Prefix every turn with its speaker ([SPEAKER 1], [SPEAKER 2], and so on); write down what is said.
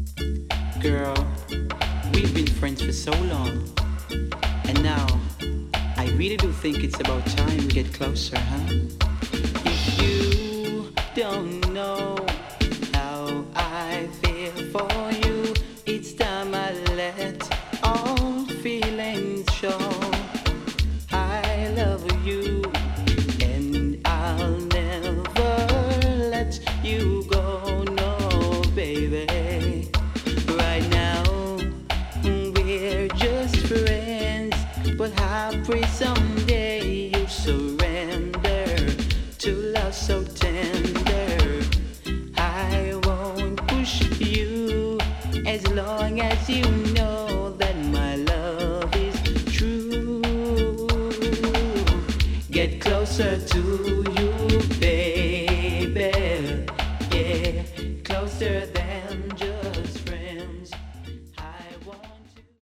[SPEAKER 1] Girl, we've been friends for so long, and now I really do think it's about time we get closer, huh? If you don't know how I feel for you, it's time I let all feelings show. I love you, and I'll never let you go, no, baby. Right now, we're just friends, but I pray someday you surrender to love so tender. I won't push you as long as you know that my love is true. Get closer to you, baby. Yeah, closer than just